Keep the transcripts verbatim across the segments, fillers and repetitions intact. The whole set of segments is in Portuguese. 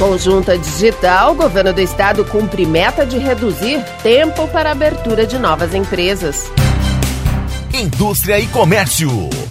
Com Junta Digital, o governo do estado cumpre meta de reduzir tempo para a abertura de novas empresas. Indústria e Comércio.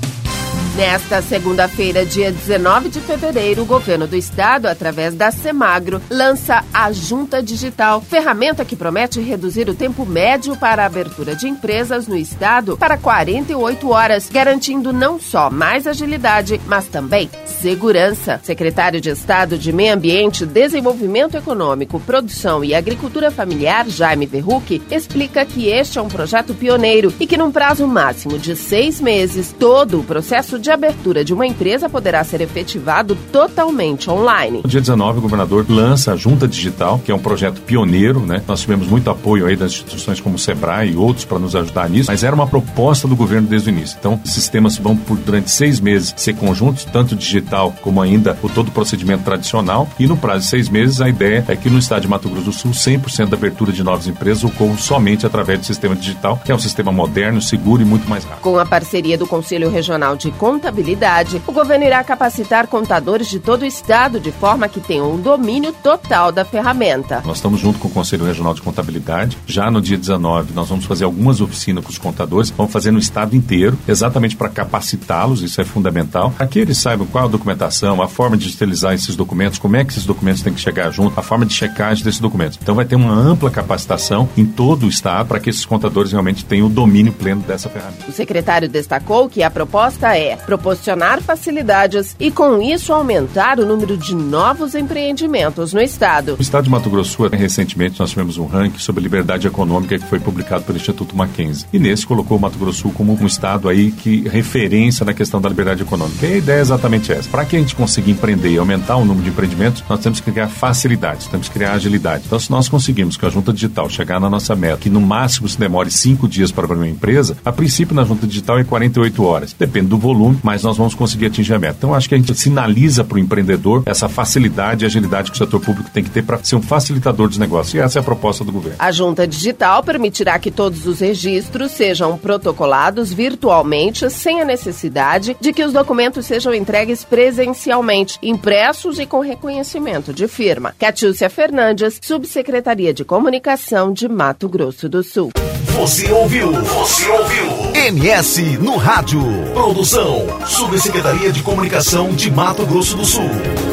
Nesta segunda-feira, dia dezenove de fevereiro, o governo do estado, através da Semagro, lança a Junta Digital, ferramenta que promete reduzir o tempo médio para a abertura de empresas no estado para quarenta e oito horas, garantindo não só mais agilidade, mas também segurança. Secretário de Estado de Meio Ambiente, Desenvolvimento Econômico, Produção e Agricultura Familiar, Jaime Verrucchi, explica que este é um projeto pioneiro e que num prazo máximo de seis meses, todo o processo de abertura de uma empresa poderá ser efetivado totalmente online. No dia dezenove, o governador lança a Junta Digital, que é um projeto pioneiro, né? Nós tivemos muito apoio aí das instituições como o Sebrae e outros para nos ajudar nisso, mas era uma proposta do governo desde o início. Então, esses sistemas vão por durante seis meses ser conjuntos, tanto digital como ainda o todo o procedimento tradicional, e no prazo de seis meses a ideia é que no estado de Mato Grosso do Sul cem por cento da abertura de novas empresas ocorra somente através do sistema digital, que é um sistema moderno, seguro e muito mais rápido. Com a parceria do Conselho Regional de Contabilidade, o governo irá capacitar contadores de todo o estado de forma que tenham um domínio total da ferramenta. Nós estamos junto com o Conselho Regional de Contabilidade. Já no dia dezenove, nós vamos fazer algumas oficinas com os contadores, vamos fazer no estado inteiro, exatamente para capacitá-los, isso é fundamental, para que eles saibam qual a documentação, a forma de digitalizar esses documentos, como é que esses documentos têm que chegar junto, a forma de checagem desses documentos. Então vai ter uma ampla capacitação em todo o estado para que esses contadores realmente tenham o domínio pleno dessa ferramenta. O secretário destacou que a proposta é proporcionar facilidades e, com isso, aumentar o número de novos empreendimentos no estado. O estado de Mato Grosso, recentemente, nós tivemos um ranking sobre liberdade econômica que foi publicado pelo Instituto Mackenzie. E nesse colocou o Mato Grosso como um estado aí que referência na questão da liberdade econômica. E a ideia é exatamente essa. Para que a gente consiga empreender e aumentar o número de empreendimentos, nós temos que criar facilidades, temos que criar agilidade. Então, se nós conseguimos com a Junta Digital chegar na nossa meta, que no máximo se demore cinco dias para abrir uma empresa, a princípio na Junta Digital é quarenta e oito horas. Depende do volume, mas nós vamos conseguir atingir a meta. Então, acho que a gente sinaliza para o empreendedor essa facilidade e agilidade que o setor público tem que ter para ser um facilitador dos negócios. E essa é a proposta do governo. A Junta Digital permitirá que todos os registros sejam protocolados virtualmente, sem a necessidade de que os documentos sejam entregues presencialmente, impressos e com reconhecimento de firma. Catiúcia Fernandes, Subsecretaria de Comunicação de Mato Grosso do Sul. Você ouviu? Você ouviu? M S no rádio. Produção, Subsecretaria de Comunicação de Mato Grosso do Sul.